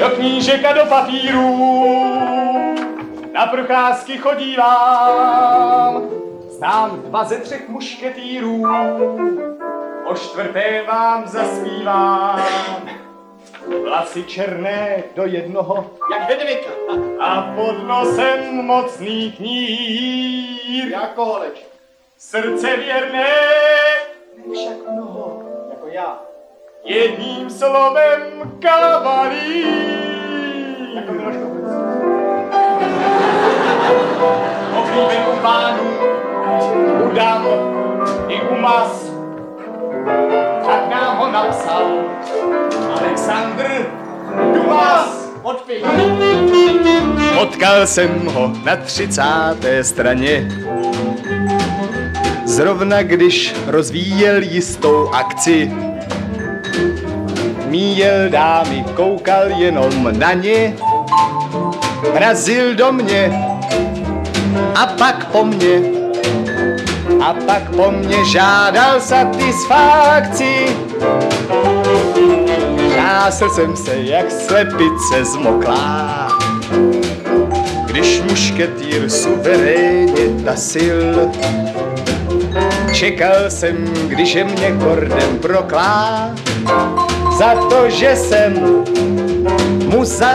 do knížek a do papírů, na procházky chodívám, znám 2 ze 3 mušketýrů, o 4. vám zaspívám. Vlasy černé do jednoho, Jak Hedvika. a pod nosem mocný knír. Jako holeček. Srdce věrné, Však mnoho. Jako já. jedním slovem kavalír. Jako Miloš Kopecký. Oblíben u pánů, u dam i u mas. Tak nám ho napsal Alexandr Dumas. Odpij. Potkal jsem ho na 30. straně. Zrovna když rozvíjel jistou akci. Míjel dámy, koukal jenom na ně. Mrazil do mě a pak po mně. A pak po mně žádal satisfakci. Řásl jsem se jak slepice zmoklá, když mušketýr suverénně tasil. Čekal jsem, když je mě kordem proklá, za to, že jsem mu za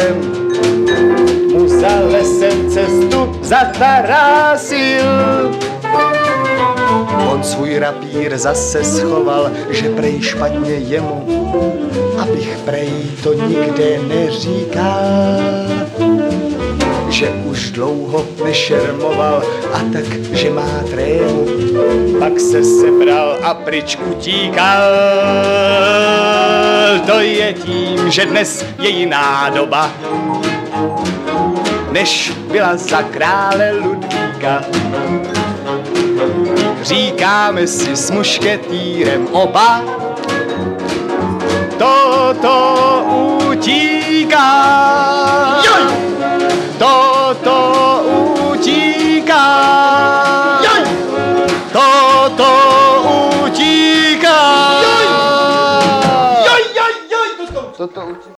lesem cestu zatarásil. On svůj rapír zase schoval, že prej špatně jemu, abych prej to nikde neříkal. Že už dlouho nešermoval a tak, že má trému. Pak se sebral a pryč utíkal. To je tím, že dnes je jiná doba, než byla za krále Ludvíka. Říkáme si s mušketýrem oba, toto utíká. Toto utíká. Toto utíká. Toto utíká.